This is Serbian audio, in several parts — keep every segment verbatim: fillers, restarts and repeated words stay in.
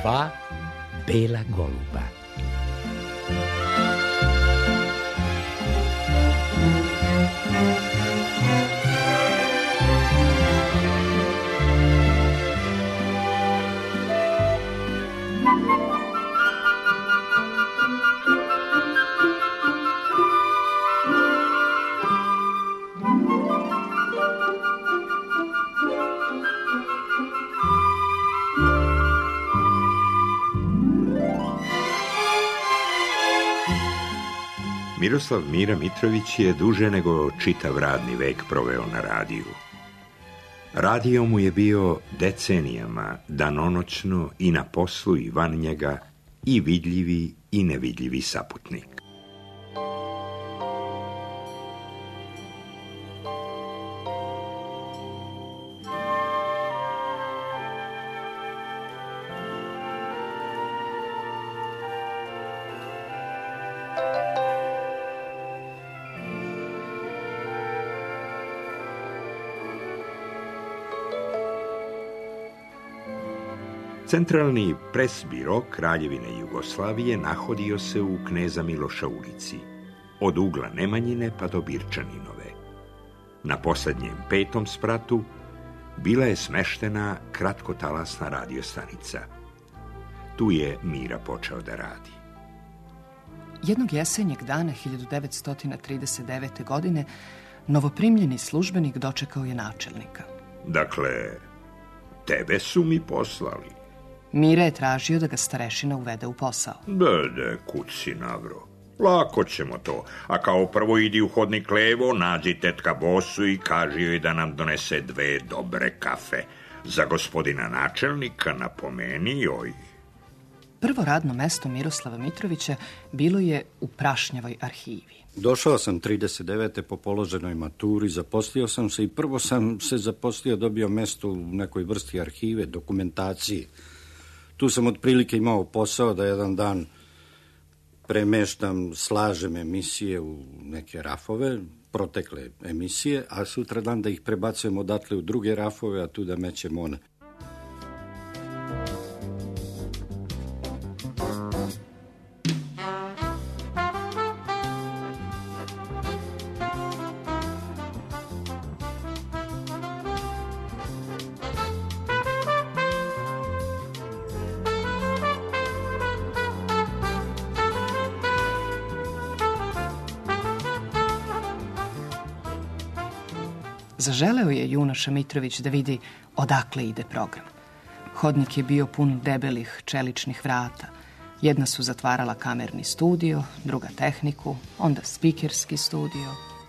dva bela goluba. Miroslav Mira Mitrović je duže nego čitav radni vek proveo na radiju. Radio mu je bio decenijama danonoćno i na poslu i van njega i vidljivi i nevidljivi saputnik. Centralni pres biro Kraljevine Jugoslavije nahodio se u Kneza Miloša ulici, od ugla Nemanjine pa do Birčaninove. Na posljednjem petom spratu bila je smeštena kratkotalasna radiostanica. Tu je Mira počeo da radi. Jednog jesenjeg dana hiljadu devetsto trideset devete. godine novoprimljeni službenik dočekao je načelnika. Dakle, tebe su mi poslali. Mira je tražio da ga starešina uvede u posao. Dede, kud si navro? Lako ćemo to. A kao prvo idi u hodnik levo, nađi tetka Bosu i kaži joj da nam donese dve dobre kafe. Za gospodina načelnika napomeni joj. Prvo radno mesto Miroslava Mitrovića bilo je u Prašnjavoj arhivi. Došao sam trideset devete po položenoj maturi, zaposlio sam se i prvo sam se zaposlio, dobio mesto u nekoj vrsti arhive, dokumentacije. Tu sam otprilike imao posao da jedan dan premeštam, slažem emisije u neke rafove, protekle emisije, a sutra dan da ih prebacujem odatle u druge rafove, a tu da mećem one. Zaželeo je junoša Mitrović da vidi odakle ide program. Hodnik je bio pun debelih čeličnih vrata. Jedna su zatvarala kamerni studio, druga tehniku, onda spikerski studio.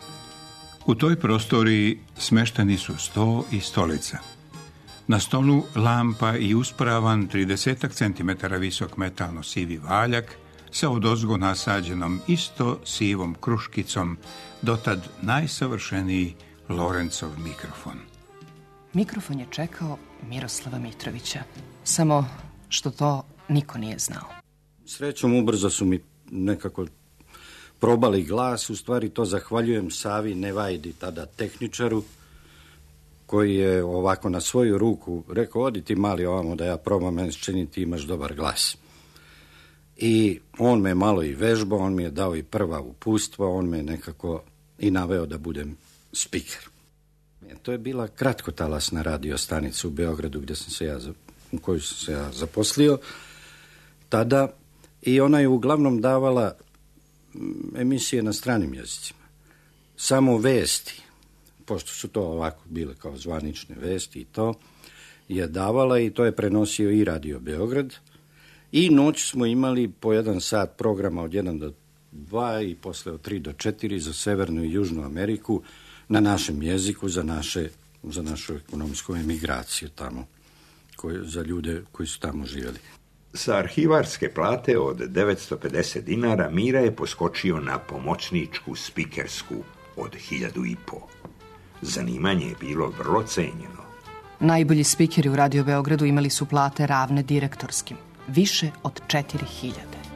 U toj prostoriji smešteni su sto i stolica. Na stolu lampa i uspravan trideset centimetara visok metalno sivi valjak sa odozgo nasađenom isto sivom kruškicom, dotad najsavršeniji Lorencov mikrofon. Mikrofon je čekao Miroslava Mitrovića, samo što to niko nije znao. Srećom, ubrzo su mi nekako probali glas, u stvari to zahvaljujem Savi Nevajdi, tada tehničaru, koji je ovako na svoju ruku rekao, odi ti mali ovamo da ja probam, meni čini ti imaš dobar glas. I on me malo i vežbao, on mi je dao i prva upustva, on me nekako i naveo da budem spiker. To je bila kratkotalasna radiostanica u Beogradu gdje sam se ja, u koju sam se ja zaposlio tada, i ona je uglavnom davala emisije na stranim jezicima. Samo vesti, pošto su to ovako bile kao zvanične vesti i to, je davala i to je prenosio i Radio Beograd. I noć smo imali po jedan sat programa od jedan do dva i posle od tri do četiri za Severnu i Južnu Ameriku na našem jeziku za, naše, za našu ekonomsku emigraciju tamo, koje, za ljude koji su tamo živjeli. Sa arhivarske plate od devetsto pedeset dinara Mira je poskočio na pomoćničku spikersku od hiljadu i po. Zanimanje je bilo vrlo cenjeno. Najbolji spikeri u Radio Beogradu imali su plate ravne direktorskim, više od četiri hiljade.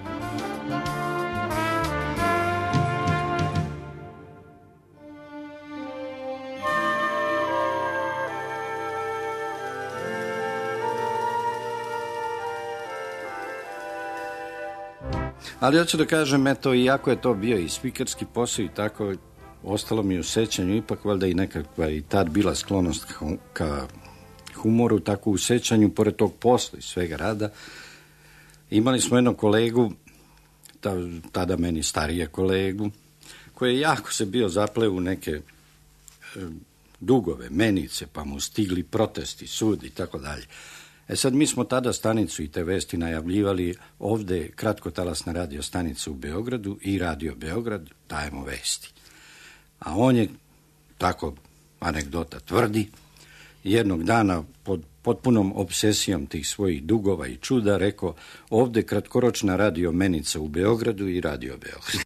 Ali hoću da kažem, eto, iako je to bio i spikerski posao i tako, ostalo mi u sećanju, ipak valjda i nekakva i tad bila sklonost ka humoru, tako u sećanju, pored tog posla i svega rada. Imali smo jednog kolegu, tada meni starije kolegu, koji je jako se bio zapleo u neke e, dugove, menice, pa mu stigli protesti, sud i tako dalje. E sad, mi smo tada stanicu i te vesti najavljivali ovde, kratkotalasna radio stanica u Beogradu i Radio Beograd, dajemo vesti. A on je, tako anegdota tvrdi, jednog dana pod potpunom obsesijom tih svojih dugova i čuda rekao, ovde kratkoročna radio menica u Beogradu i Radio Beograd.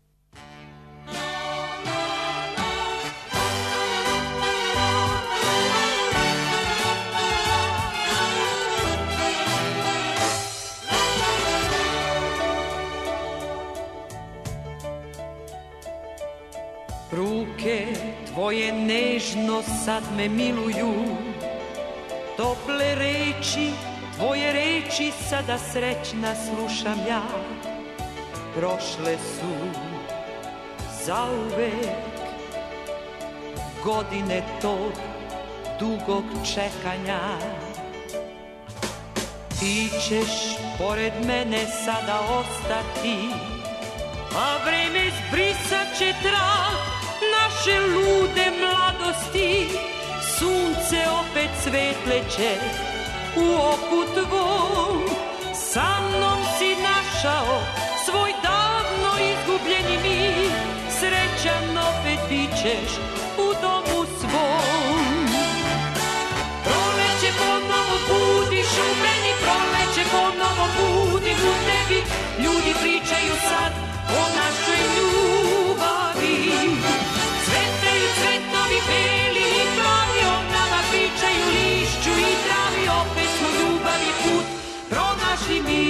Ruke tvoje nežno sad me miluju, tople reči, tvoje reči sada srećna slušam ja. Prošle su zauvek godine tog dugog čekanja. Ti ćeš pored mene sada ostati, a vreme zbrisat će trag naše lude mladosti. Sunce opet svetleće u oku tvom, sa mnom si našao svoj davno izgubljeni mir. Srećan opet bit ćeš u domu svom. Proleće ponovo budiš u meni, proleće ponovo budim u tebi. Ljudi pričaju sad o našoj ljubavi. Cvetaju cvetovi beli i plavi, o nama pričaju lišću i travi. Opet smo ljubavi put pronašli mi.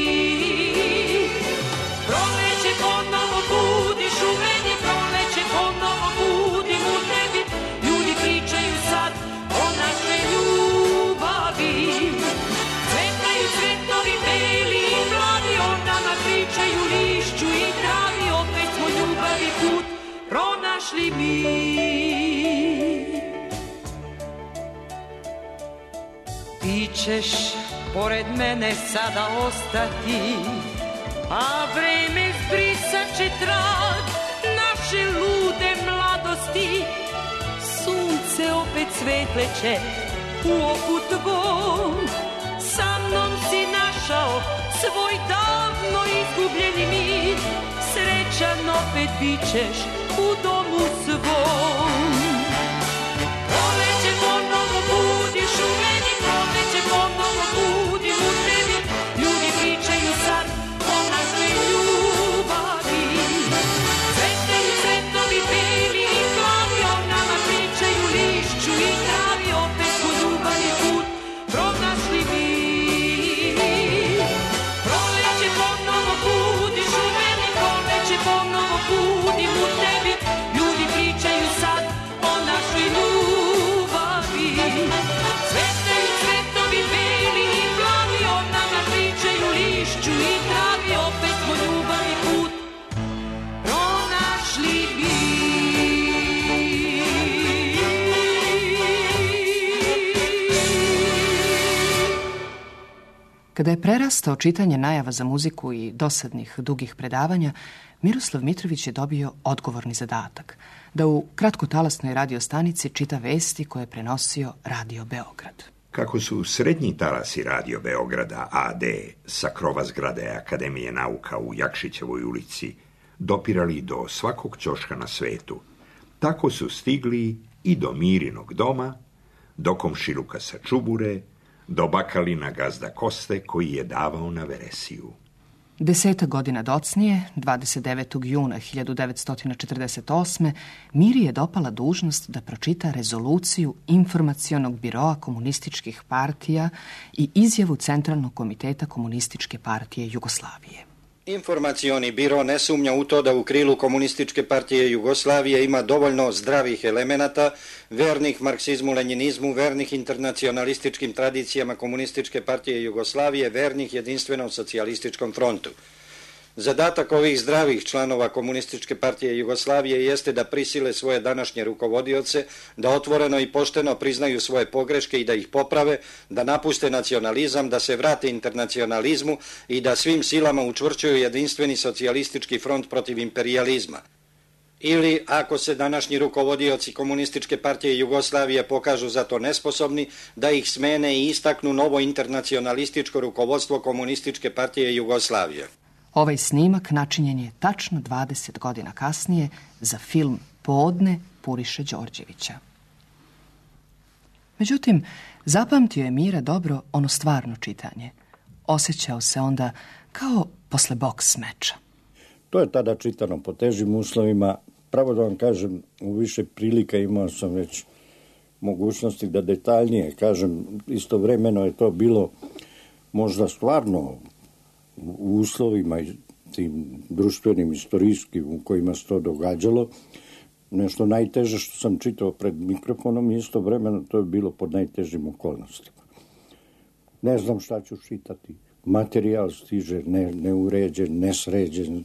Proleće ponovo budiš u meni, proleće ponovo budim u tebi. Ljudi pričaju sad o našoj ljubavi. Cvetaju cvetovi beli i plavi, o nama pričaju lišću i travi. Opet smo ljubavi put pronašli mi. Ti ćeš pored mene sada ostati, a vreme zbrisat će trag naše lude mladosti. Sunce opet svetleće u oku tvom, sa mnom si našao svoj davno izgubljeni mir. Srećan opet bit ćeš u domu svom. Proleće ponovo budiš u meni, proleće ponovo budim u tebi. Ljudi pričaju sad o našoj ljubavi. Cvetaju cvetovi beli i plavi, o nama pričaju lišću i travi. Opet smo ljubavi put pronašli mi. Proleće ponovo budiš u meni, proleće ponovo budim u tebi. Ljudi pričaju sad o našoj ljubavi. Cvetaju cvetovi beli i plavi, o nama pričaju lišću i travi. Opet smo ljubavi put pronašli mi. Kada je prerastao čitanje najava za muziku i dosadnih dugih predavanja, Miroslav Mitrović je dobio odgovorni zadatak da u kratkotalasnoj radiostanici čita vesti koje je prenosio Radio Beograd. Kako su srednji talasi Radio Beograda A D sa krova zgrade Akademije nauka u Jakšićevoj ulici dopirali do svakog ćoška na svetu, tako su stigli i do Mirinog doma, do komšiluka sa Čubure, do Bakalina gazda Koste koji je davao na veresiju. Deseta godina docnije, dvadeset devetog juna hiljadu devetsto četrdeset osme. Miri je dopala dužnost da pročita rezoluciju Informacionog biroa komunističkih partija i izjavu Centralnog komiteta Komunističke partije Jugoslavije. Informacioni biro ne sumnja u to da u krilu Komunističke partije Jugoslavije ima dovoljno zdravih elemenata, vernih marksizmu, lenjinizmu, vernih internacionalističkim tradicijama Komunističke partije Jugoslavije, vernih jedinstvenom socijalističkom frontu. Zadatak ovih zdravih članova Komunističke partije Jugoslavije jeste da prisile svoje današnje rukovodioce, da otvoreno i pošteno priznaju svoje pogreške i da ih poprave, da napuste nacionalizam, da se vrate internacionalizmu i da svim silama učvršćuju jedinstveni socijalistički front protiv imperijalizma. Ili, ako se današnji rukovodioci Komunističke partije Jugoslavije pokažu za to nesposobni, da ih smene i istaknu novo internacionalističko rukovodstvo Komunističke partije Jugoslavije. Ovaj snimak načinjen je tačno dvadeset godina kasnije za film Podne Puriše Đorđevića. Međutim, zapamtio je Mira dobro ono stvarno čitanje. Osjećao se onda kao posle boks meča. To je tada čitano po težim uslovima. Pravo da vam kažem, u više prilika imao sam već mogućnosti da detaljnije kažem. Istovremeno je to bilo možda stvarno u uslovima tim društvenim, istorijskim u kojima se to događalo. Nešto najteže što sam čitao pred mikrofonom i istovremeno to je bilo pod najtežim okolnostima. Ne znam šta ću čitati. Materijal stiže ne, neuređen, nesređen.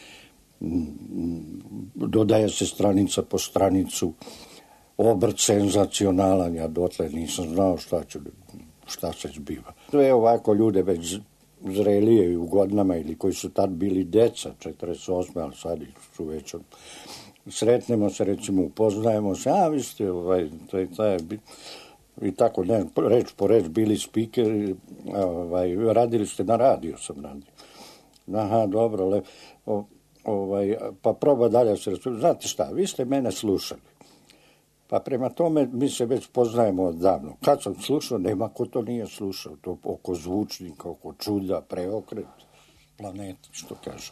Dodaje se stranica po stranicu. Obrt senzacionalan, ja dotle nisam znao šta, ću, šta se zbiva. To je ovako ljude već zrelije i u godinama ili koji su tad bili deca, četrdeset osme, ali sad su već sretnemo se, recimo, upoznajemo se, a vi ste, ovaj, to je, to je, i tako, ne, reč po reč bili speaker, ovaj, radili ste na radio, sam radio. Aha, dobro, le, o, ovaj, pa proba dalje se, znate šta, vi ste mene slušali. Pa prema tome mi se već poznajemo odavno. Kad sam slušao, nema ko to nije slušao. To oko zvučnika, oko čuda, preokret, planeta, što kažu.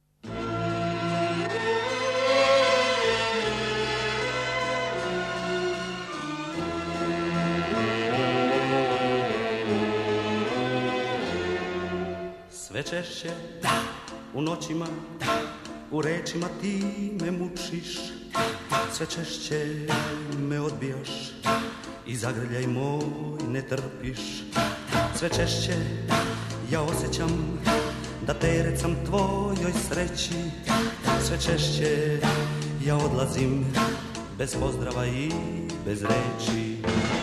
Sve češće, da, u noćima, da, u rečima ti me mučiš. Sve češće me odbijaš i zagrljaj moj ne trpiš. Sve češće ja osjećam da terecam tvojoj sreći. Sve češće ja odlazim bez pozdrava i bez reči.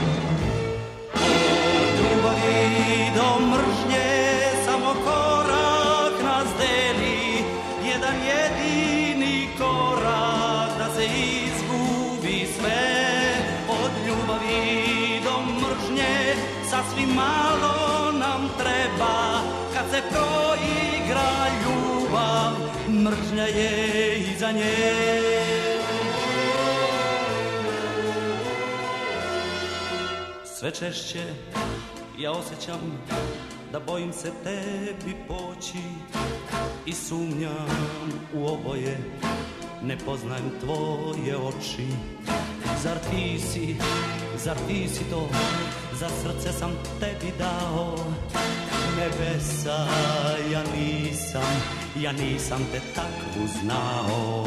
Od ljubavi do mržnje samo korak nas deli, jedan jedini korak da se izgubi sve. Od ljubavi do mržnje sasvim malo nam treba, kad se proigra ljubav, mržnja je iza nje. Sve češće ja osjećam da bojim se tebi poći i sumnjam u oboje, ne poznajem tvoje oči. Zar ti si, zar ti si to, za srce sam tebi dao. Nebesa, ja nisam, ja nisam te takvu znao.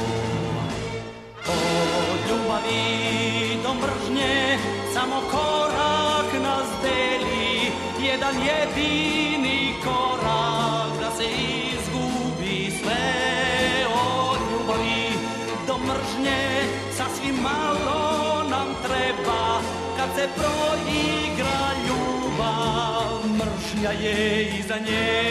Od ljubavi do mržnje samo korak nas deli, jedan jedini korak da se izgubi sve. Od ljubavi do mržnje sasvim malo nam treba, kad se proigra ljubav, mržnja je iza nje.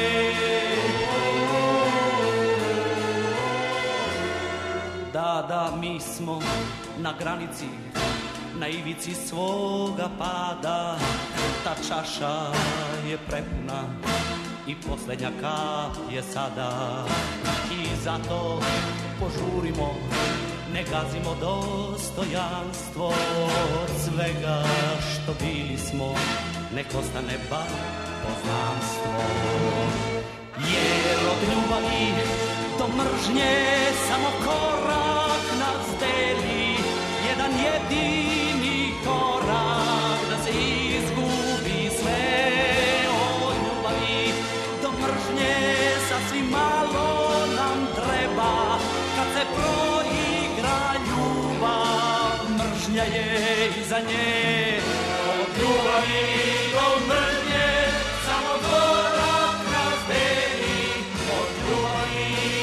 Da, da, mi smo na granici, na ivici svoga pada. Ta čaša je prepuna i posljednja kap je sada. I zato požurimo, ne gazimo dostojanstvo. Od svega što bili smo, nek ostane bar poznanstvo. Jer od ljubavi do mržnje samo korak nas deli, jedan jedini korak da se izgubi sve. Od ljubavi do mržnje sasvim malo nam treba, kad se proigra ljubav, mržnja je iza nje. Od ljubavi do mržnje samo korak nas deli, od ljubavi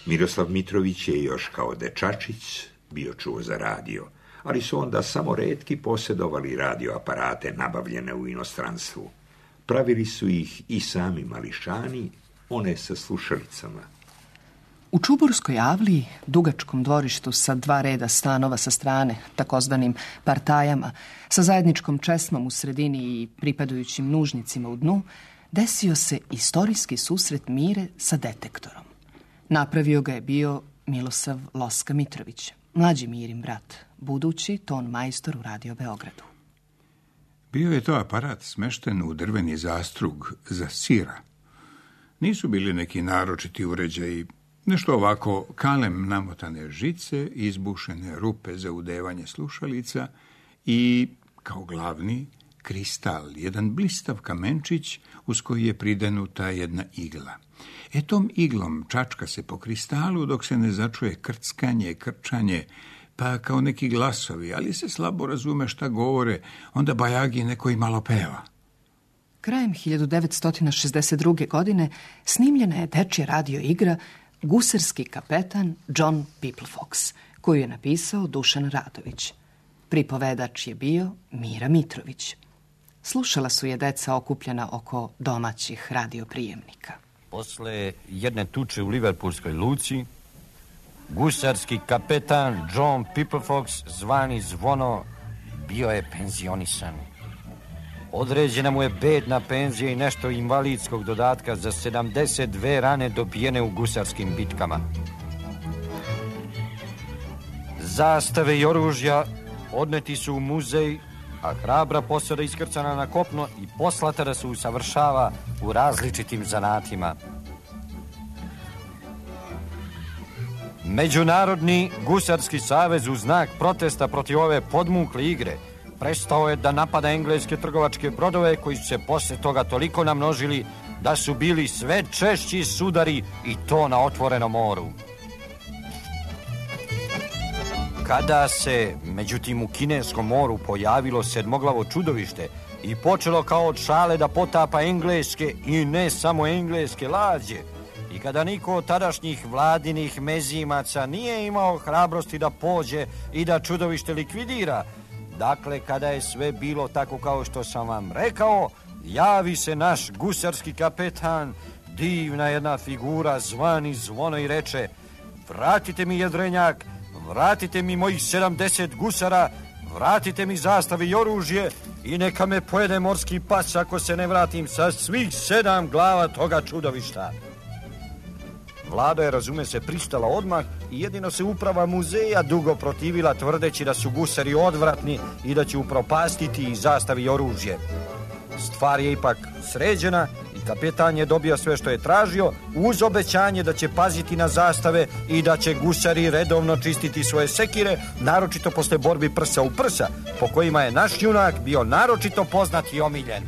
Miroslav Mitrović je još kao dečačić bio čuo za radio, ali su onda samo retki posjedovali radioaparate nabavljene u inostranstvu. Pravili su ih i sami mališani, one sa slušalicama. U Čuburskoj avliji, dugačkom dvorištu sa dva reda stanova sa strane, takozvanim partajama, sa zajedničkom česmom u sredini i pripadajućim nužnicima u dnu, desio se istorijski susret Mire sa detektorom. Napravio ga je bio Milosav Loska Mitrović, mlađi Mirin brat, budući ton majstor u Radio Beogradu. Bio je to aparat smešten u drveni zastrug za sira. Nisu bili neki naročiti uređaji, nešto ovako kalem namotane žice, izbušene rupe za udevanje slušalica i, kao glavni, kristal, jedan blistav kamenčić uz koji je pridenuta jedna igla. E tom iglom čačka se po kristalu dok se ne začuje krckanje, krčanje, pa kao neki glasovi, ali se slabo razume šta govore, onda bajagi neko i malo peva. Krajem hiljadu devetsto šezdeset druge. godine snimljena je dečja radio igra Gusarski kapetan John Pipplefox, koju je napisao Dušan Radović. Pripovedač je bio Mira Mitrović. Slušala su je deca okupljena oko domaćih radioprijemnika. Posle jedne tuče u Liverpoolskoj luci, gusarski kapetan John Pipplefox, zvani Zvono, bio je penzionisan. Određena mu je bedna penzija i nešto invalidskog dodatka za sedamdeset dve rane dobijene u gusarskim bitkama. Zastave i oružja odneti su u muzej, a hrabra posada iskrcana na kopno i poslata da se usavršava u različitim zanatima. Međunarodni gusarski savez u znak protesta protiv ove podmukle igre prestao je da napada engleske trgovačke brodove koji su se posle toga toliko namnožili da su bili sve češći sudari i to na otvorenom moru. Kada se, međutim, u kineskom moru pojavilo sedmoglavo čudovište i počelo kao od šale da potapa engleske i ne samo engleske lađe, i kada niko od tadašnjih vladinih mezimaca nije imao hrabrosti da pođe i da čudovište likvidira, dakle, kada je sve bilo tako kao što sam vam rekao, javi se naš gusarski kapetan, divna jedna figura, zvani Zvono, i reče: vratite mi jedrenjak, vratite mi mojih sedamdeset gusara, vratite mi zastave i oružje i neka me pojede morski pas ako se ne vratim sa svih sedam glava toga čudovišta. Vlada je, razume se, pristala odmah i jedino se uprava muzeja dugo protivila, tvrdeći da su gusari odvratni i da će upropastiti i zastavi i oružje. Stvar je ipak sređena i kapetan je dobio sve što je tražio, uz obećanje da će paziti na zastave i da će gusari redovno čistiti svoje sekire, naročito posle borbi prsa u prsa, po kojima je naš junak bio naročito poznat i omiljen.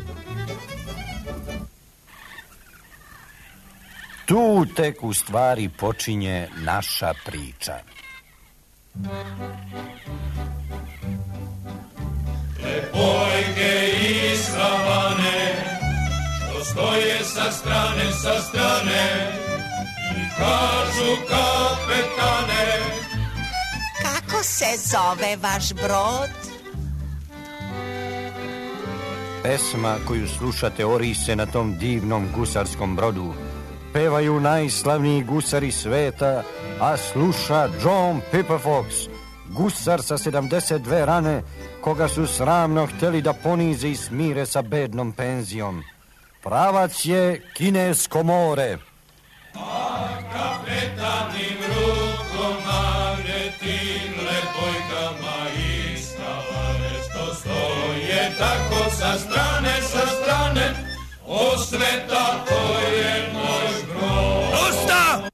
Tu tek u stvari počinje naša priča. Lepojke iskavane, što stoje sa strane, sa strane, i kažu kapetane. Kako se zove vaš brod? Pesma koju slušate ori se na tom divnom gusarskom brodu. Pevaju najslavniji gusari sveta, a sluša John Pipplefox, gusar sa sedamdeset dve rane, koga su sramno hteli da ponize i smire sa bednom penzijom. Pravac je kinesko more. A kapetanim rukom magne tim lepojkama iskavane, što stoje tako sa strane, sa strane, osveta to je naš brod. Dosta!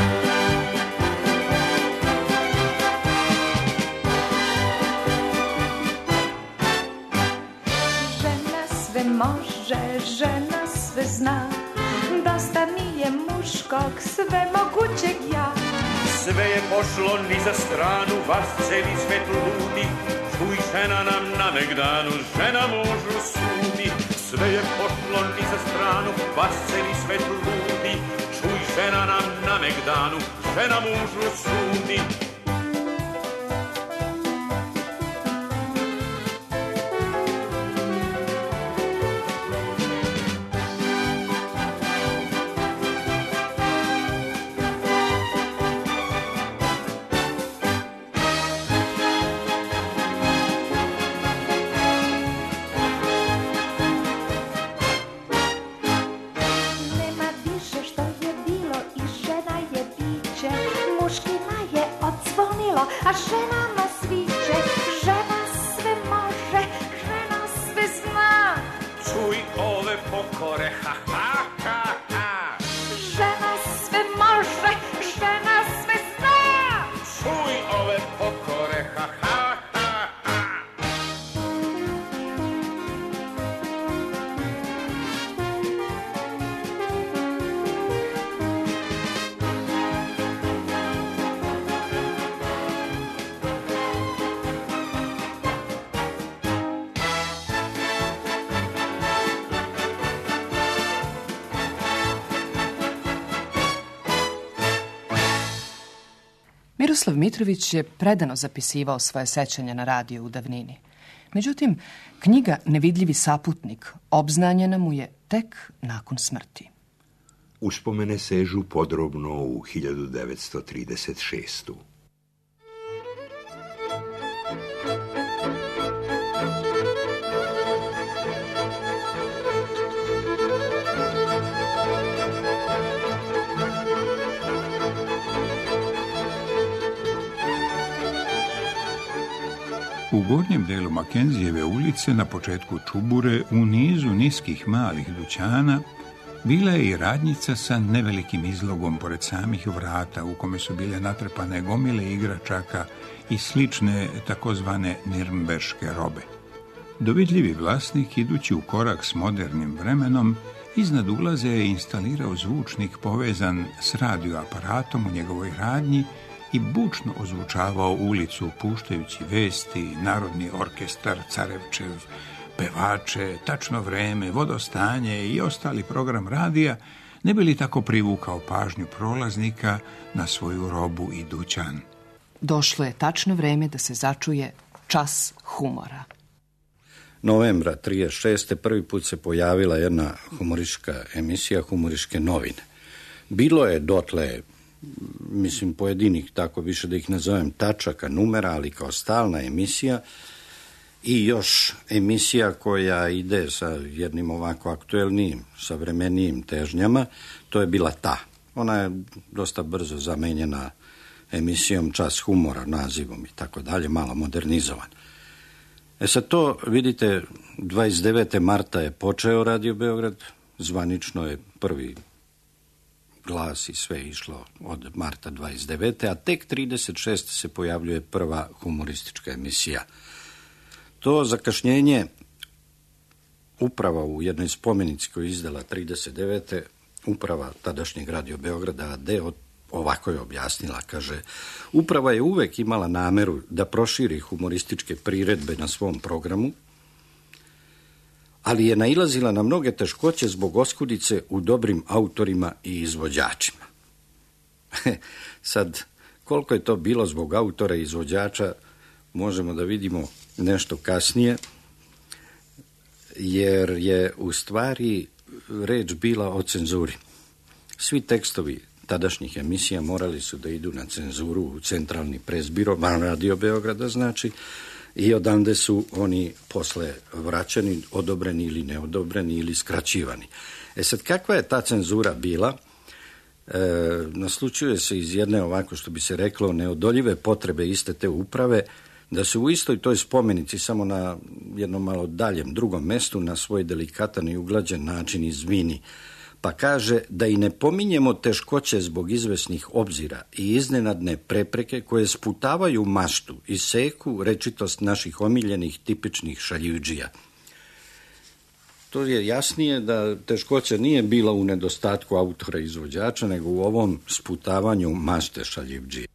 Žena sve može, žena sve zna, dosta mi je muškog sve mogućeg ja. Sve je pošlo ni za stranu, vas celi svet ludi, čuj žena nam na megdanu, žena mužu sudi. Sve je pošlo ni za stranu, vas celi svet ludi, čuj žena nam na megdanu, žena mužu sudi. A žena nas viče, žena sve može, žena sve zna. Čuj ove pokore, ha, ha, ha, ha. Žena sve može, žena sve zna. Čuj ove pokore, ha, ha, ha, ha. Miroslav Mitrović je predano zapisivao svoje sećanja na radiju u davnini. Međutim, knjiga Nevidljivi saputnik obznanjena mu je tek nakon smrti. Uspomene sežu podrobno u hiljadu devetsto trideset šestu. U gornjem delu Makenzijeve ulice, na početku Čubure, u nizu niskih malih dućana, bila je i radnjica sa nevelikim izlogom pored samih vrata, u kome su bile natrpane gomile igračaka i slične takozvane nirnberške robe. Dovidljivi vlasnik, idući u korak s modernim vremenom, iznad ulaze je instalirao zvučnik povezan s radioaparatom u njegovoj radnji i bučno ozvučavao ulicu, puštajući vesti, narodni orkestar, Carevčev, pevače, tačno vreme, vodostanje i ostali program radija, ne bi li tako privukao pažnju prolaznika na svoju robu i dućan. Došlo je tačno vreme da se začuje čas humora. Novembra trideset šeste prvi put se pojavila jedna humoristička emisija, Humorističke novine. Bilo je dotle, mislim, pojedinih, tako više da ih nazovem, tačaka, numera, ali kao stalna emisija i još emisija koja ide sa jednim ovako aktuelnijim, savremenijim težnjama, to je bila ta. Ona je dosta brzo zamenjena emisijom Čas humora, nazivom i tako dalje, malo modernizovan. E sad to, vidite, dvadeset devetog marta je počeo Radio Beograd, zvanično je prvi glas i sve išlo od marta dvadeset devete. a tek trideset šeste se pojavljuje prva humoristička emisija. To zakašnjenje uprava u jednoj spomenici koju je izdala trideset devete. uprava tadašnjeg Radio Beograda a de ovako je objasnila, kaže: uprava je uvek imala nameru da proširi humorističke priredbe na svom programu, ali je nailazila na mnoge teškoće zbog oskudice u dobrim autorima i izvođačima. Sad, koliko je to bilo zbog autora i izvođača, možemo da vidimo nešto kasnije, jer je u stvari reč bila o cenzuri. Svi tekstovi tadašnjih emisija morali su da idu na cenzuru u centralni presbiro, van Radio Beograda znači, i odande su oni posle vraćani, odobreni ili neodobreni ili skraćivani. E sad, kakva je ta cenzura bila? E, naslučuje se iz jedne, ovako što bi se reklo, neodoljive potrebe iste te uprave, da se u istoj toj spomenici, samo na jednom malo daljem drugom mestu, na svoj delikatan i uglađen način izvini, pa kaže da i ne pominjemo teškoće zbog izvesnih obzira i iznenadne prepreke koje sputavaju maštu i seku rečitost naših omiljenih tipičnih šaljivdžija. To je jasnije da teškoća nije bila u nedostatku autora i izvođača, nego u ovom sputavanju mašte šaljivdžija.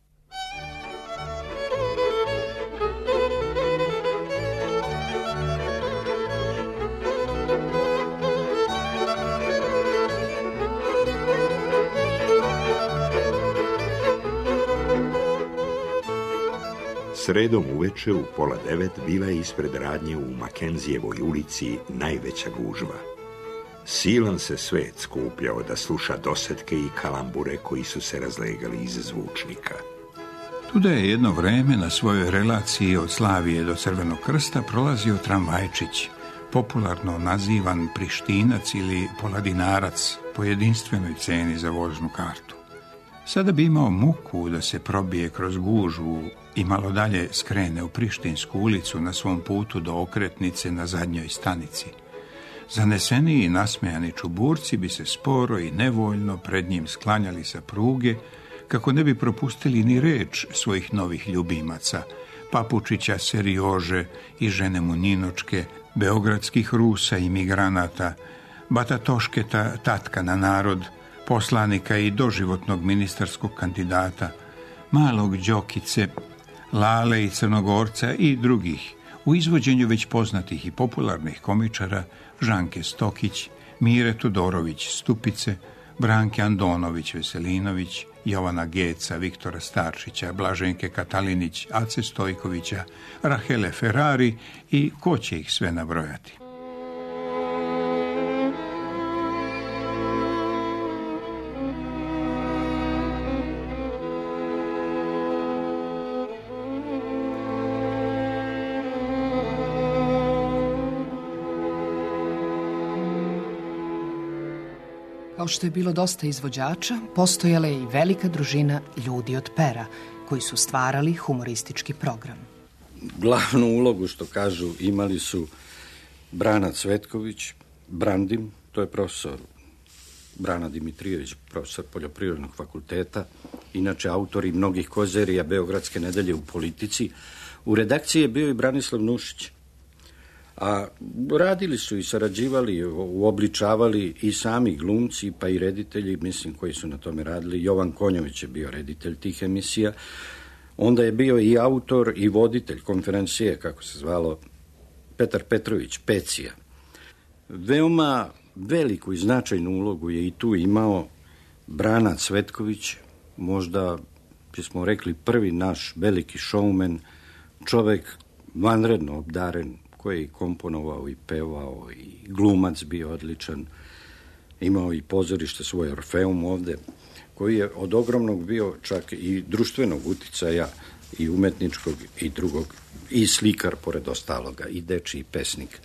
Sredom uveče u pola devet bila je ispred radnje u Makenzijevoj ulici najveća gužva. Silan se svet skupljao da sluša dosetke i kalambure koji su se razlegali iz zvučnika. Tuda je jedno vreme na svojoj relaciji od Slavije do Crvenog krsta prolazio tramvajčić, popularno nazivan Prištinac ili Poladinarac po jedinstvenoj ceni za vožnu kartu. Sada bi imao muku da se probije kroz gužvu i malo dalje skrene u Prištinsku ulicu na svom putu do okretnice na zadnjoj stanici. Zaneseni i nasmejani čuburci bi se sporo i nevoljno pred njim sklanjali sa pruge, kako ne bi propustili ni reč svojih novih ljubimaca, Papučića Seriože i žene mu Ninočke, beogradskih Rusa i migranata, Batatošketa tatka na narod, poslanika i doživotnog ministarskog kandidata, malog Đokice, Lale i Crnogorca i drugih, u izvođenju već poznatih i popularnih komičara Žanke Stokić, Mire Tudorović Stupice, Branke Andonović Veselinović, Jovana Geca, Viktora Starčića, Blaženke Katalinić, Ace Stojkovića, Rahele Ferrari i ko će ih sve nabrojati. Kao što je bilo dosta izvođača, postojala je i velika družina ljudi od pera, koji su stvarali humoristički program. Glavnu ulogu, što kažu, imali su Brana Cvetković, Brandim, to je profesor Brana Dimitrijević, profesor Poljoprivrednog fakulteta, inače autor i mnogih kozerija Beogradske nedelje u politici. U redakciji je bio i Branislav Nušić. A radili su i sarađivali, uobličavali i sami glumci, pa i reditelji, mislim, koji su na tome radili. Jovan Konjović je bio reditelj tih emisija. Onda je bio i autor i voditelj konferencije, kako se zvalo, Petar Petrović, Pecija. Veoma veliku i značajnu ulogu je i tu imao Brana Cvetković, možda bismo rekli prvi naš veliki showman, čovek vanredno obdaren, koji je komponovao i pevao i glumac bio odličan, imao i pozorište, svoj Orfeum ovde, koji je od ogromnog bio čak i društvenog uticaja i umetničkog i drugog, i slikar pored ostaloga, i dečiji pesnik.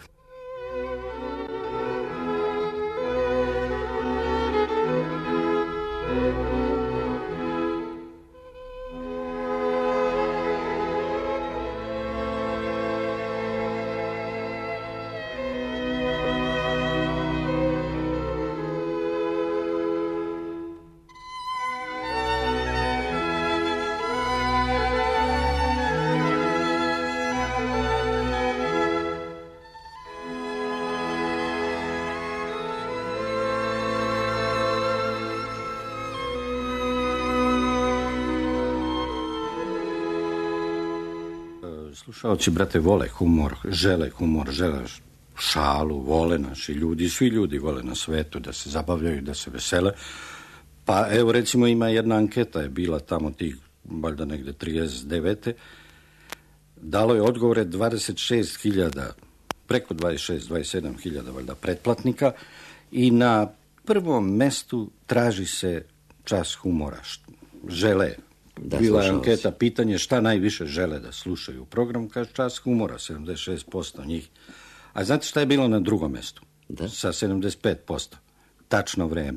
Slušaoci, brate, vole humor, žele humor, žele šalu, vole naši ljudi, svi ljudi vole na svetu da se zabavljaju, da se vesele. Pa evo, recimo, ima jedna anketa je bila tamo tih, valjda negde trideset devete. Dalo je odgovore dvadeset šest hiljada, preko dvadeset šest, dvadeset sedam hiljada, valjda, pretplatnika, i na prvom mestu traži se čas humora. Žele. Da, bila je anketa, pitanje šta najviše žele da slušaju u programu, kaže čas humora, sedamdeset šest posto njih. A znate šta je bilo na drugom mestu? Da. Sa sedamdeset pet posto. Tačno vreme.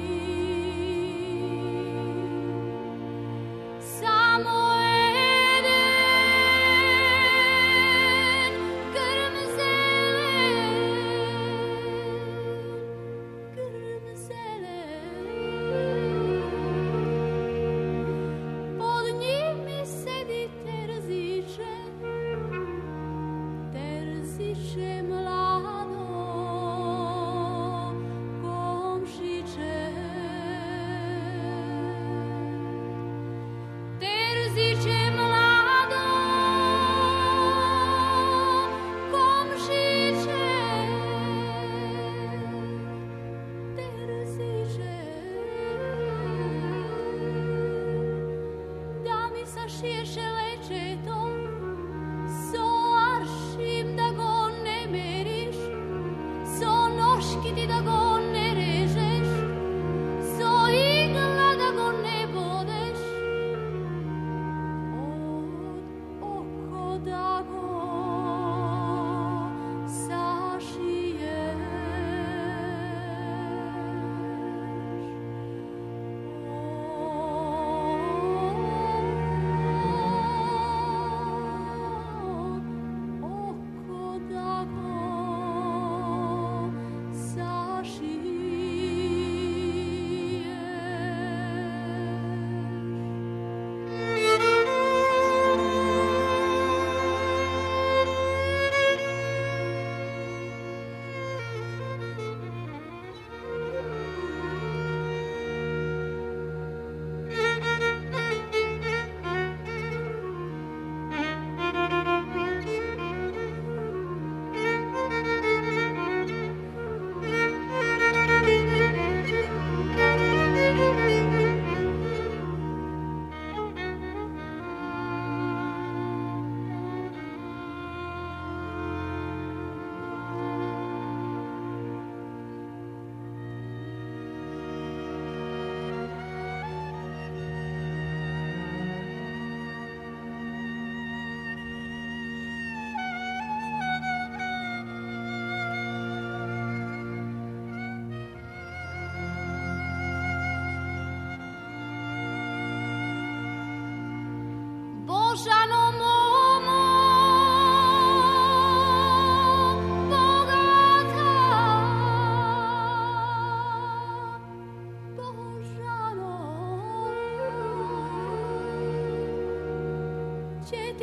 Samo ede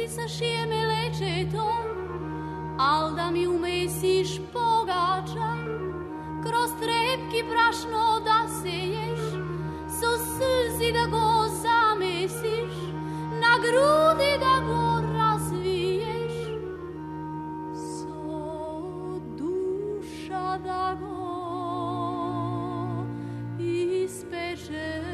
sašije me lečetom, al da mi umesiš pogača, kroz trepki brašno da seješ, so suzi da go zamesiš, na grudi da go razviješ, so duša da go ispečeš.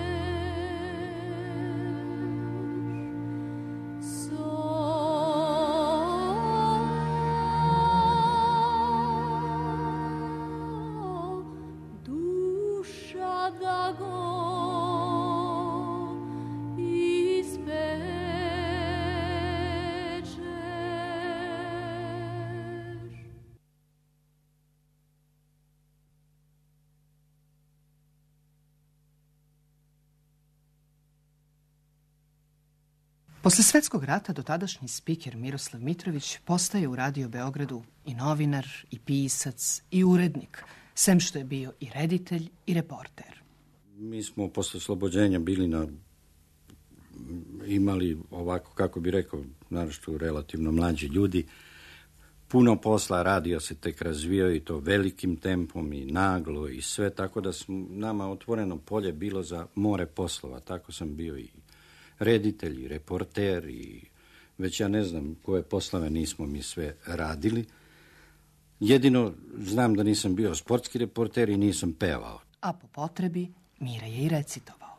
Posle Svetskog rata dotadašnji spiker Miroslav Mitrović postaje u Radio Beogradu i novinar, i pisac, i urednik, sem što je bio i reditelj i reporter. Mi smo posle oslobođenja bili na, imali ovako, kako bi rekao, naravno relativno mlađi ljudi, puno posla, radio se tek razvio i to velikim tempom i naglo i sve, tako da smo, nama otvoreno polje bilo za more poslova. Tako sam bio i reditelj i reporter i već ja ne znam koje poslove nismo mi sve radili. Jedino znam da nisam bio sportski reporter i nisam pevao. A po potrebi Mira je i recitovao.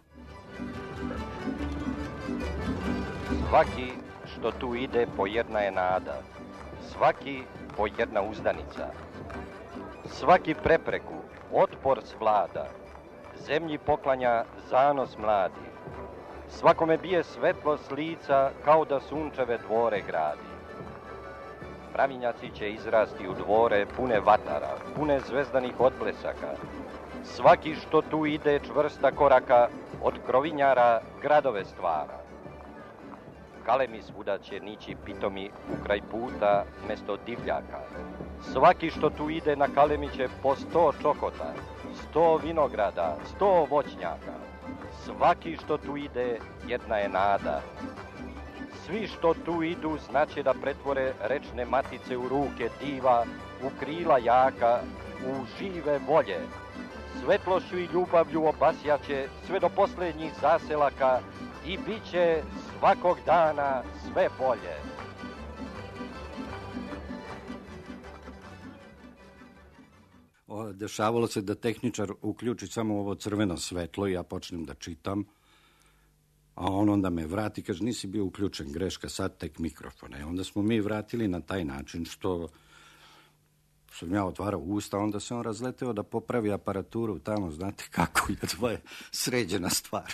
Svaki što tu ide po jedna je nada, svaki po jedna uzdanica, svaki prepreku otpor svlada, zemlji poklanja zanos mladi, svakome bije svetlo s lica kao da sunčeve dvore gradi. Pravinjaci će izrasti u dvore pune vatara, pune zvezdanih odblesaka. Svaki što tu ide čvrsta koraka, od krovinjara gradove stvara. Kalemi svuda će nići pitomi u kraj puta mesto divljaka. Svaki što tu ide na kalemi će po sto čokota, sto vinograda, sto voćnjaka. Svaki što tu ide jedna je nada. Svi što tu idu znaće da pretvore rečne matice u ruke diva, u krila jaka, u žive volje. Svetlošću i ljubavlju obasjaće sve do posljednjih zaselaka i bit će svakog dana sve bolje. O, dešavalo se da tehničar uključi samo ovo crveno svetlo i ja počnem da čitam, a on onda me vrati, kaže, nisi bio uključen, greška, sad tek mikrofone. Onda smo mi vratili na taj način što sam ja otvarao usta, onda se on razleteo da popravi aparaturu tamo, znate kako je, to je sređena stvar.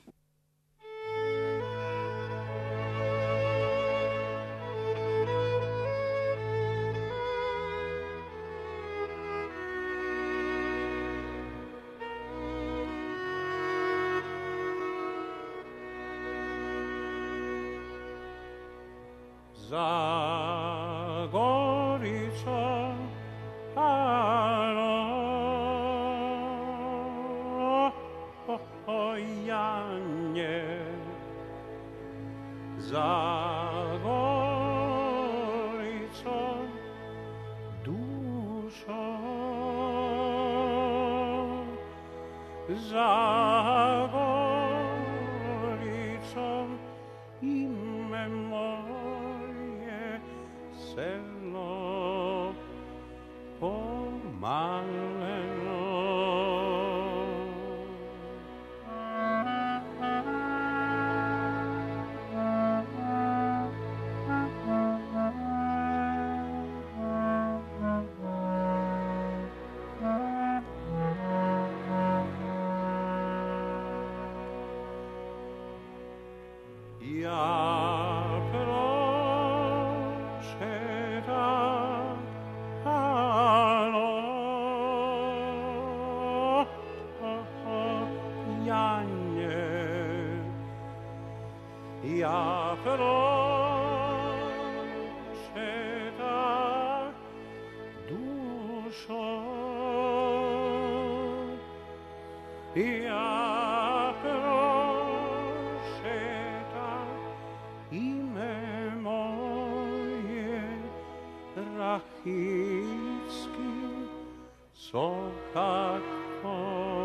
Za Gorico, alo, Janje, za Gorico, dušo, za Gorico, ime moje, selo pomaleno. Ja prošetam, alo, Janje, ja prošetam, dušo, ja prošetam, ime šahidski sokako.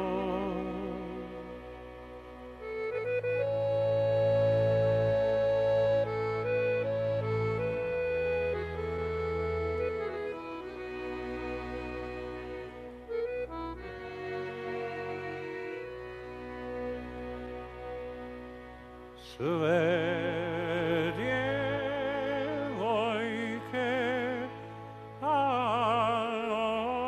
Sve djevojke, alo,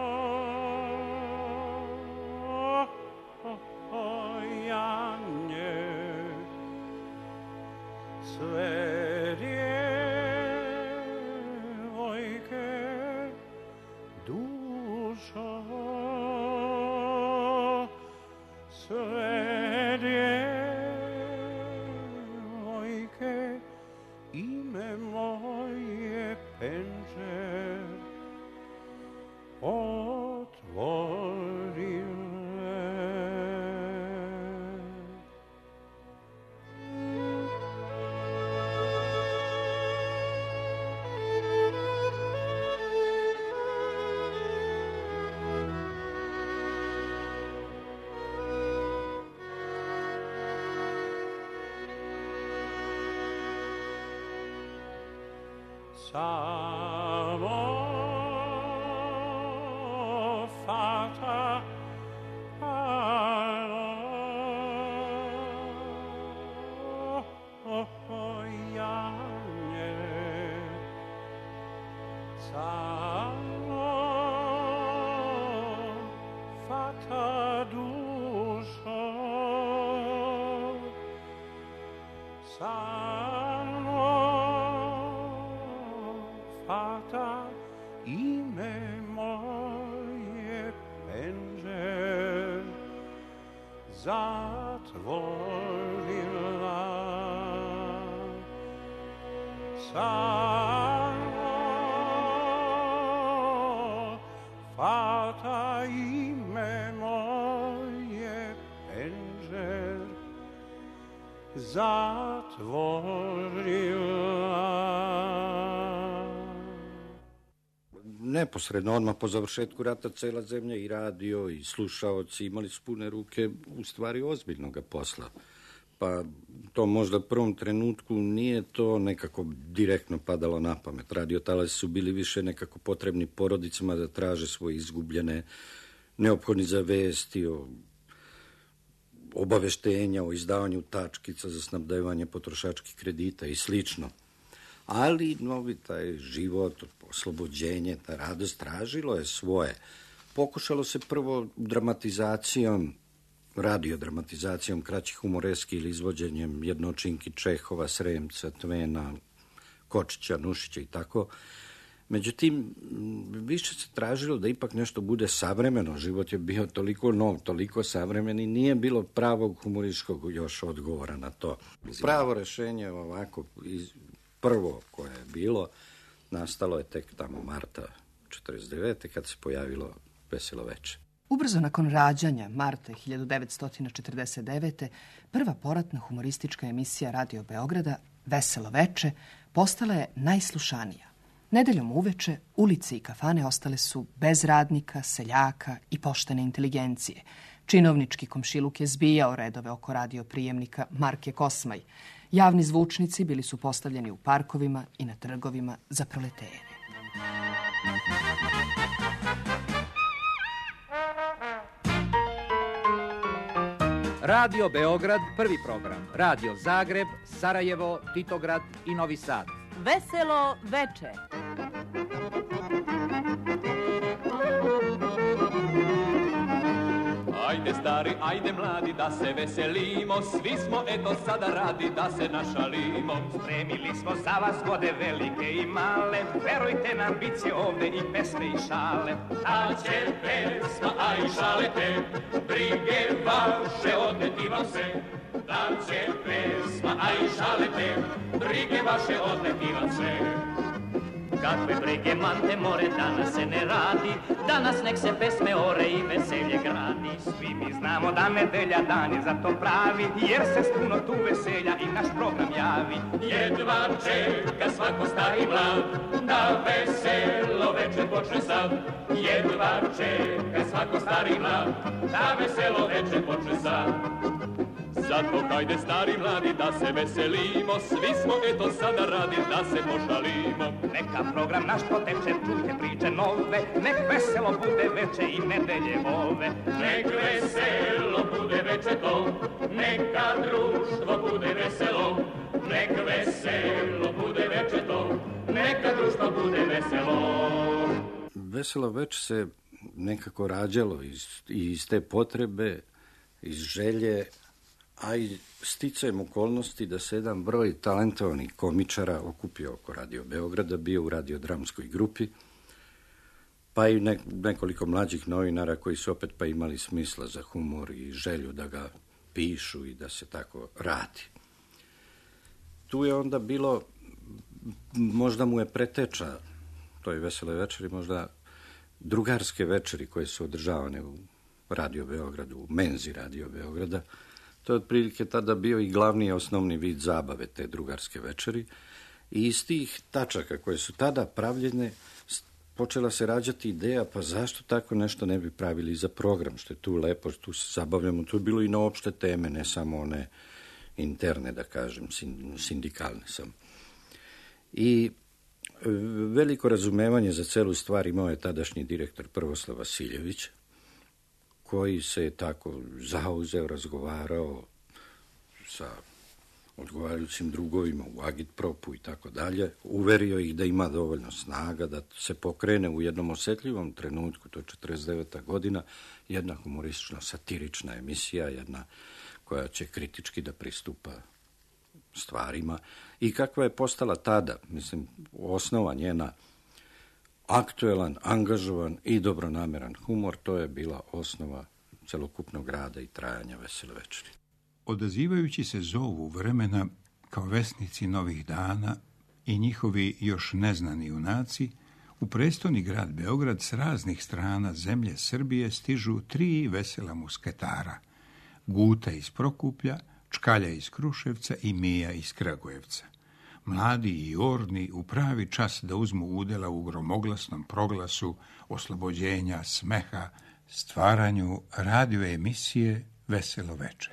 Janje, sve djevojke, dušo, sve djevojke, ime moje penče otvorile. Samo fata, alo, Janje, samo fata dušo, samo fata ime moje penže zatvorila. Samo fata ime moje penže zatvorila. Neposredno, odmah po završetku rata, cela zemlja i radio i slušaoci imali su pune ruke u stvari ozbiljnog posla. Pa to možda u prvom trenutku nije to nekako direktno padalo na pamet. Radiotalasi su bili više nekako potrebni porodicama da traže svoje izgubljene, neophodni za vesti, o obaveštenja, o izdavanju tačkica za snabdevanje potrošačkih kredita i slično. Ali novi taj život, oslobođenje, ta radost tražilo je svoje. Pokušalo se prvo dramatizacijom, radiodramatizacijom kraćih humoreski ili izvođenjem jednočinki Čehova, Sremca, Tvena, Kočića, Nušića i tako. Međutim, više se tražilo da ipak nešto bude savremeno. Život je bio toliko nov, toliko savremen i nije bilo pravog humorističkog još odgovora na to. Pravo rešenje ovako, prvo koje je bilo, nastalo je tek tamo marta četrdeset devete kad se pojavilo Veselo veče. Ubrzo nakon rađanja, marta hiljadu devetsto četrdeset devete. prva poratna humoristička emisija Radio Beograda, Veselo veče, postala je najslušanija. Nedeljom uveče ulice i kafane ostale su bez radnika, seljaka i poštene inteligencije. Činovnički komšiluk je zbijao redove oko radio prijemnika marke Kosmaj. Javni zvučnici bili su postavljeni u parkovima i na trgovima za proletere. Radio Beograd, prvi program. Radio Zagreb, Sarajevo, Titograd i Novi Sad. Veselo veče. Ajde stari, ajde mladi, da se veselimo, svi smo eto sada radi da se našalimo. Spremili smo za vas gode velike i male, verujte nam, bit će ovde i pesme i šale. Da će pesma, a i šale te, brige vaše odneti vam se. Da će pesma, a i šale te, brige vaše odneti vam se. Kakve brige mante more, danas se ne radi, danas nek se pesme ore i veselje gradi. Svi mi znamo da nedelja dan je za to pravi, jer se s puno tu veselja i naš program javi. Jedva čeka svako stari mlad, da veselo veče počne sad, jedva čeka svako stari mlad, da veselo veče počne sad. Zato hajde stari mladi da se veselimo, svi smo eto sada radi da se pošalimo. Neka program naš poteče, čujte priče nove, nek veselo bude veče i nedelje ove. Nek veselo bude veče to, neka društvo bude veselo. Nek veselo bude veče to, neka društvo bude veselo. Veselo veče se nekako rađalo iz, iz te potrebe, iz želje, a i sticajem okolnosti da se jedan broj talentovanih komičara okupio oko Radio Beograda, bio u radiodramskoj grupi, pa i ne, nekoliko mlađih novinara koji su opet pa imali smisla za humor i želju da ga pišu i da se tako radi. Tu je onda bilo, možda mu je preteča toj Veseloj večeri, možda drugarske večeri koje su održavane u Radio Beogradu, u menzi Radio Beograda. To je otprilike tada bio i glavni i osnovni vid zabave te drugarske večeri. I iz tih tačaka koje su tada pravljene počela se rađati ideja, pa zašto tako nešto ne bi pravili za program, što je tu lepo, tu se zabavljamo. Tu je bilo i na opšte teme, ne samo one interne, da kažem, sindikalne sam. I veliko razumevanje za celu stvar imao je tadašnji direktor Prvoslav Vasiljević, koji se je tako zauzeo, razgovarao sa odgovarajućim drugovima u Agitpropu i tako dalje, uverio ih da ima dovoljno snaga, da se pokrene u jednom osetljivom trenutku, to je četrdeset deveta godina, jedna humoristično-satirična emisija, jedna koja će kritički da pristupa stvarima i kakva je postala tada, mislim, osnova njena, aktuelan, angažovan i dobronameran humor, to je bila osnova celokupnog rada i trajanja Vesele večeri. Odazivajući se zovu vremena kao vesnici novih dana i njihovi još neznani junaci, u prestoni grad Beograd s raznih strana zemlje Srbije stižu tri vesela musketara, Guta iz Prokuplja, Čkalja iz Kruševca i Mija iz Kragujevca. Mladi i orni u pravi čas da uzmu udela u gromoglasnom proglasu oslobođenja, smeha, stvaranju radio emisije Veselo veče.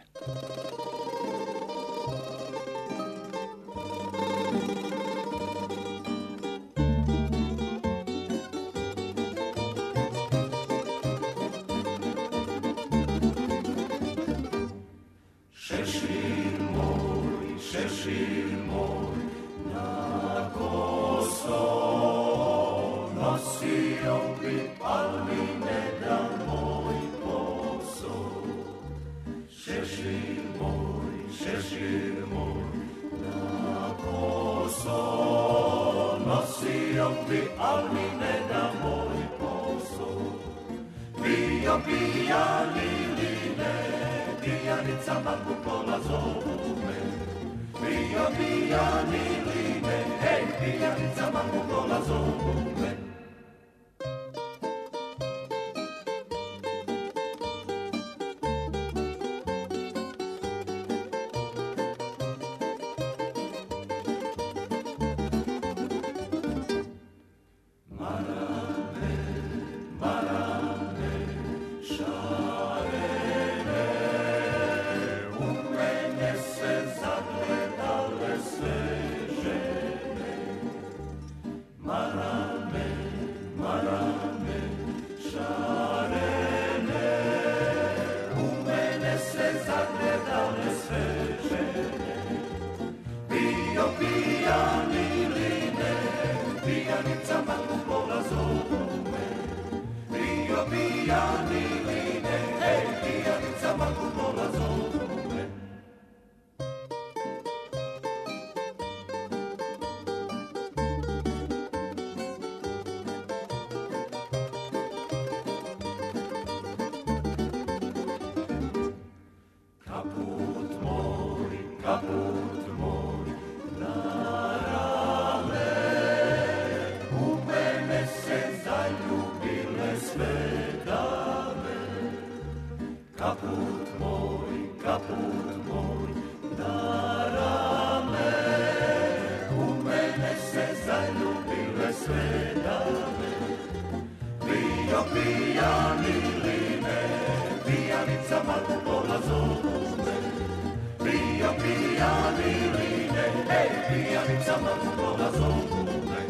Šešir moj, šešir moj, na koso nosio bi, al mi ne da moj posao. Šešir moj, šešir moj, na koso nosio bi, al mi ne da moj posao. Bio pijani li ne, pijanica banku pola zovu me. Bio pijani li ne, hej, pijanica banku pola zovu me. Bio pijani line, pijanica Markola zove. Bio pijani line, ej, pijanica Markola zove.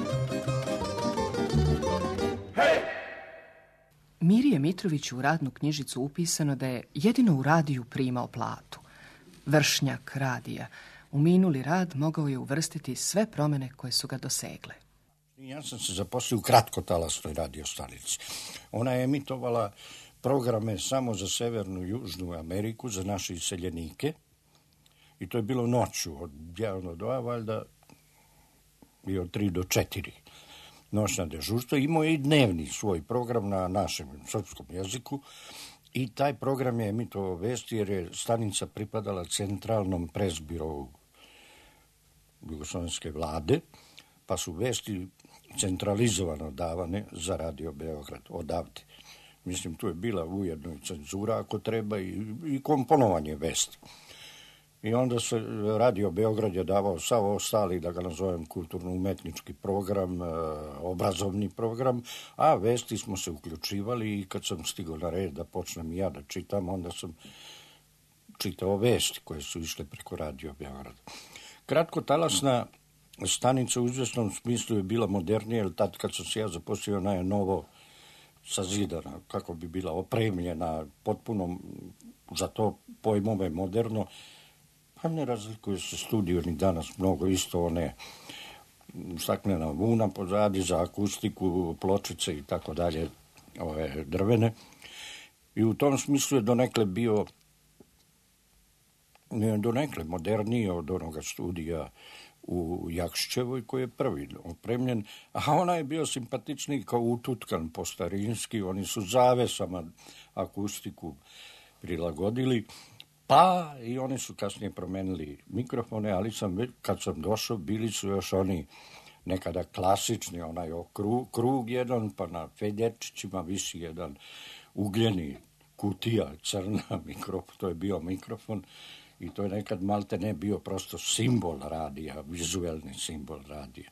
Hej! Mirije Mitroviću u radnu knjižicu upisano da je jedino u radiju primao platu. Vršnjak radija. U minuli rad mogao je uvrstiti sve promjene koje su ga dosegle. Ja sam se zaposlio u kratkotalasnoj radiostanici. Ona je emitovala programe samo za Severnu i Južnu Ameriku, za naše iseljenike. I to je bilo noću od jedan do dva, valjda, i od tri do četiri. Noćna dežurstva. Imao je i dnevni svoj program na našem srpskom jeziku i taj program je emitovao vesti jer je stanica pripadala centralnom presbirovu jugoslovenske vlade, pa su vesti centralizovano davane za Radio Beograd odavde. Mislim, tu je bila ujedno i cenzura ako treba i, i komponovanje vesti. I onda se Radio Beograd je davao sav ostali, da ga nazovem, kulturno-umetnički program, obrazovni program, a vesti smo se uključivali i kad sam stigao na red da počnem i ja da čitam, onda sam čitao vesti koje su išle preko Radio Beograda. Kratkotalasna stanica u izvjesnom smislu je bila modernija, jer tad kad sam se ja zaposlio, ona je novo sazidana, kako bi bila opremljena, potpuno za to pojmove moderno. Pa ne razlikuje se studio ni danas mnogo, isto one staklena vuna pozadi za akustiku, pločice i tako dalje, ove drvene. I u tom smislu je donekle bio donekle moderniji od onoga studija u Jakšićevoj koji je prvi opremljen, a ona je bio simpatičniji kao ututkan po starinski, oni su zavesama akustiku prilagodili, pa i oni su kasnije promenili mikrofone, ali sam, kad sam došao, bili su još oni nekada klasični, onaj krug, krug jedan, pa na fedjerčićima visi jedan ugljeni kutija, crna mikrofon, to je bio mikrofon, i to je nekad malte ne bio prosto simbol radija, vizuelni simbol radija.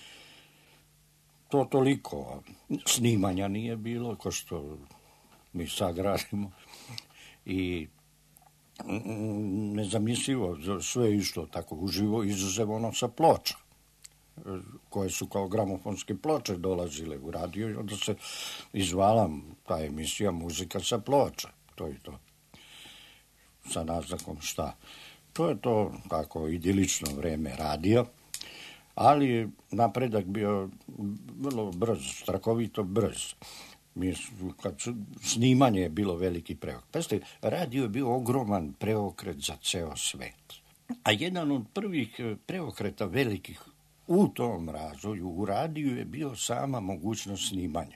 To toliko snimanja nije bilo, ko što mi sad radimo. I nezamislivo, sve je išlo tako uživo, izuzev ono sa ploča, koje su kao gramofonske ploče dolazile u radio i onda se izvala ta emisija Muzika sa ploča. To je to. Sa naznakom šta. To je to tako idilično vreme radija, ali napredak bio vrlo brz, strahovito brz. Mi, kad su, snimanje je bilo veliki preokret. Pazite, radio je bio ogroman preokret za ceo svet. A jedan od prvih preokreta velikih u tom razvoju u radiju je bio sama mogućnost snimanja.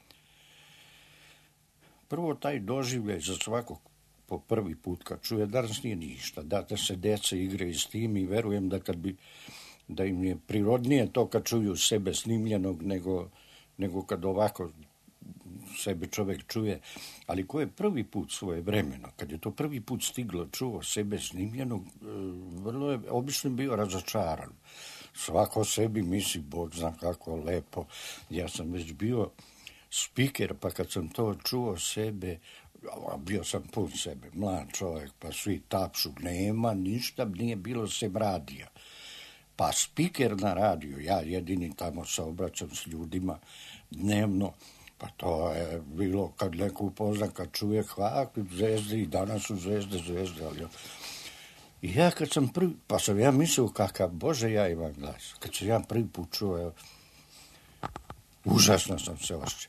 Prvo taj doživljaj za svakog po prvi put kad čuje, danas nije ništa, da se deca igraju s tim i verujem da kad bi, da im je prirodnije to kad čuju sebe snimljenog nego, nego kad ovako sebe čovjek čuje, ali ko je prvi put svoje vremeno, kad je to prvi put stiglo, čuo sebe snimljenog, vrlo je obično bio razočaran. Svako sebi misli, Bog zna kako lepo. Ja sam već bio spiker, pa kad sam to čuo sebe, bio sam pun sebe, mlad čovjek, pa svi tapšu, nema ništa, nije bilo sem radija. Pa spiker na radiju, ja jedini tamo se obraćam s ljudima dnevno, pa to je bilo kad neko upozna, kad čuje hvala, zvezde i danas su zvezde, zvezde, ali... I ja kad sam prvi, pa sam ja mislio kakav, Bože, ja imam glas. Kad sam ja prvi put čuo, evo, užasno sam se osjećao.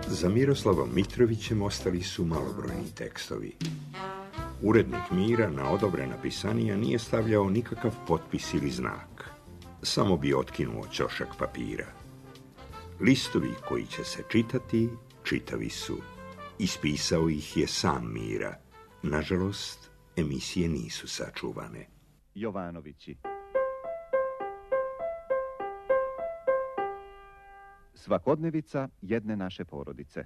Za Miroslavom Mitrovićem ostali su malobrojni tekstovi. Urednik Mira na odobrena pisanija nije stavljao nikakav potpis ili znak. Samo bi otkinuo ćošak papira. Listovi koji će se čitati, čitavi su. Ispisao ih je sam Mira. Nažalost, emisije nisu sačuvane. Jovanovići. Svakodnevica jedne naše porodice.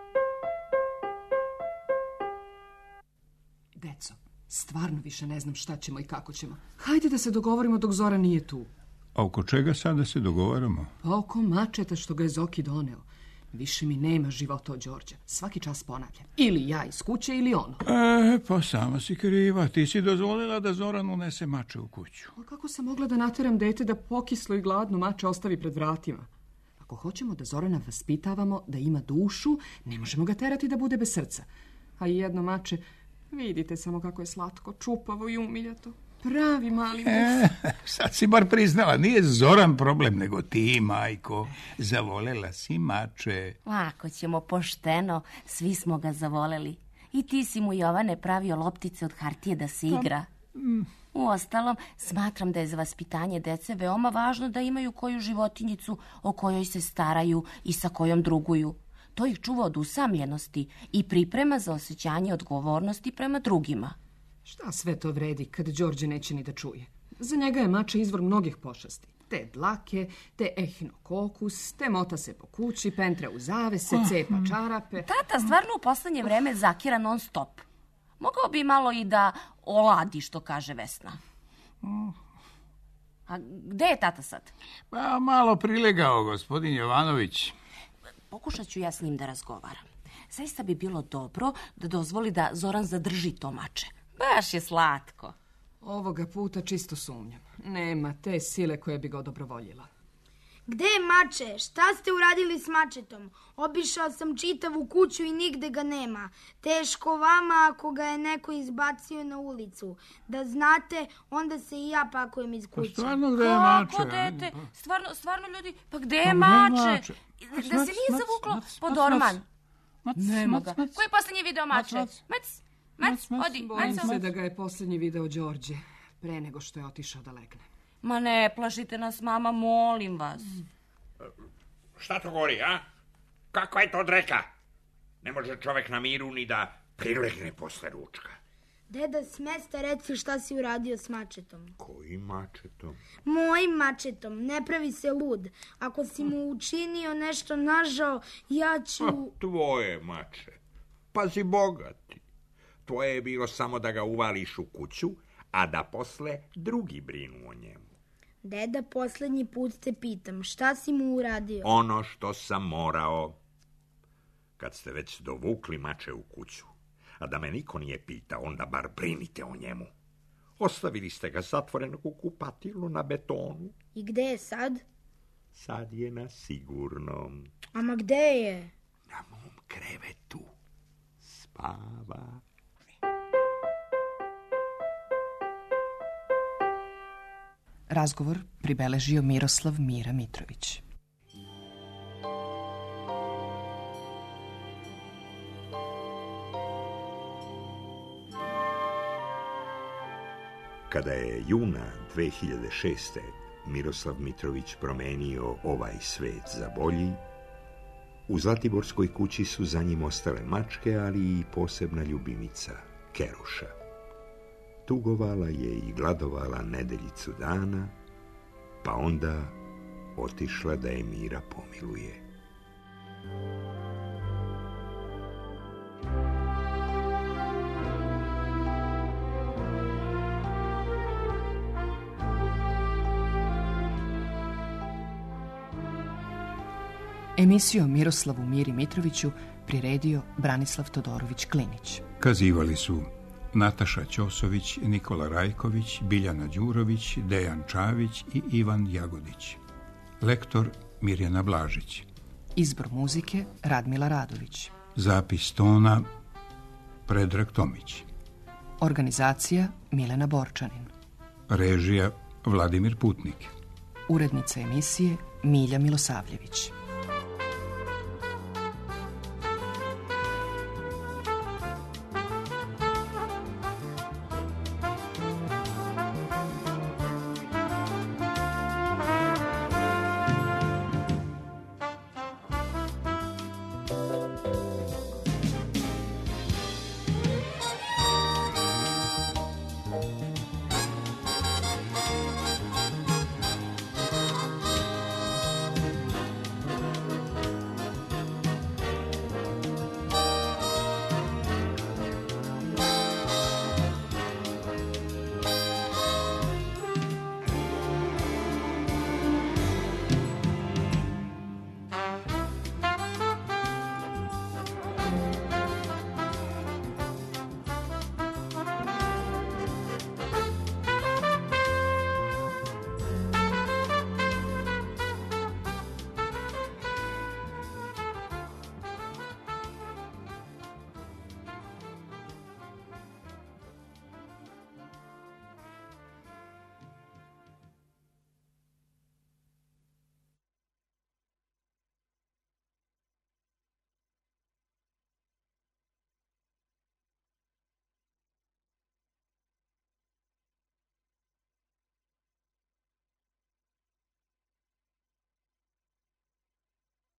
Deco, stvarno više ne znam šta ćemo i kako ćemo. Hajde da se dogovorimo dok Zora nije tu. A oko čega sad da se dogovaramo? Pa oko mačeta što ga je Zoki doneo. Više mi nema života od Đorđa. Svaki čas ponavljam. Ili ja iz kuće ili ono. E, pa sama si kriva. Ti si dozvolila da Zoran unese mače u kuću. A kako sam mogla da nateram dete da pokislo i gladno mače ostavi pred vratima? Ako hoćemo da Zorana vaspitavamo da ima dušu, ne možemo ga terati da bude bez srca. A i jedno mače, vidite samo kako je slatko, čupavo i umiljato. Pravi mali buf. E, sad si bar priznala, nije Zoran problem, nego ti, majko. Zavolela si mače. Lako ćemo, pošteno, svi smo ga zavoleli. I ti si mu, Jovane, pravio loptice od hartije da se igra. Uostalom, smatram da je za vaspitanje dece veoma važno da imaju koju životinjicu o kojoj se staraju i sa kojom druguju. To ih čuva od usamljenosti i priprema za osjećanje odgovornosti prema drugima. Šta sve to vredi kad Đorđe neće ni da čuje? Za njega je mača izvor mnogih pošasti. Te dlake, te ehinokokus, te mota se po kući, pentre u zavese, cepa čarape. Tata stvarno u poslednje vreme zakira non stop. Mogao bi malo i da oladi, što kaže Vesna. A gde je tata sad? Pa malo prilegao, gospodin Jovanović. Pokušat ću ja s njim da razgovaram. Zaista bi bilo dobro da dozvoli da Zoran zadrži to mače. Baš je slatko. Ovoga puta čisto sumnjam. Nema te sile koje bi ga odobrovoljila. Gde je mače? Šta ste uradili s mačetom? Obišao sam čitavu kuću i nigde ga nema. Teško vama ako ga je neko izbacio na ulicu. Da znate, onda se i ja pakujem iz kuće. Pa stvarno gde je mače? Kako dete? Stvarno, stvarno ljudi, pa gde je mače? Da se nije zavuklo pod orman. Nema ga. Ko je posljednji video mače? Mac, mac, odi. Bojim se da ga je posljednji video Đorđe, pre nego što je otišao da legne. Ma ne, plašite nas, mama, molim vas. Šta to govori, a? Kakva je to dreka? Ne može čovek na miru ni da prilegne posle ručka. Deda, s mesta reci šta si uradio s mačetom. Kojim mačetom? Mojim mačetom, ne pravi se lud. Ako si mu učinio nešto nažao, ja ću... A, tvoje mače. Pazi bogati. Tvoje je bilo samo da ga uvališ u kuću, a da posle drugi brinu o njemu. Deda, posljednji put te pitam, šta si mu uradio? Ono što sam morao. Kad ste već dovukli mače u kuću, a da me niko nije pitao, onda bar brinite o njemu. Ostavili ste ga zatvorenog u kupatilu na betonu. I gde je sad? Sad je na sigurnom. Ama gde je? Na mom krevetu. Spava. Razgovor pribeležio Miroslav Mira Mitrović. Kada je juna dve hiljade šeste. Miroslav Mitrović promenio ovaj svet za bolji, u Zlatiborskoj kući su za njim ostale mačke, ali i posebna ljubimica, Keruša. Tugovala je i gladovala nedeljicu dana, pa onda otišla da je Mira pomiluje. Emisiju o Miroslavu Miri Mitroviću priredio Branislav Todorović Klinić. Kazivali su Nataša Ćosović, Nikola Rajković, Biljana Đurović, Dejan Čavić i Ivan Jagodić. Lektor Mirjana Blažić. Izbor muzike Radmila Radović. Zapis tona Predrag Tomić. Organizacija Milena Borčanin. Režija Vladimir Putnik. Urednica emisije Milja Milosavljević.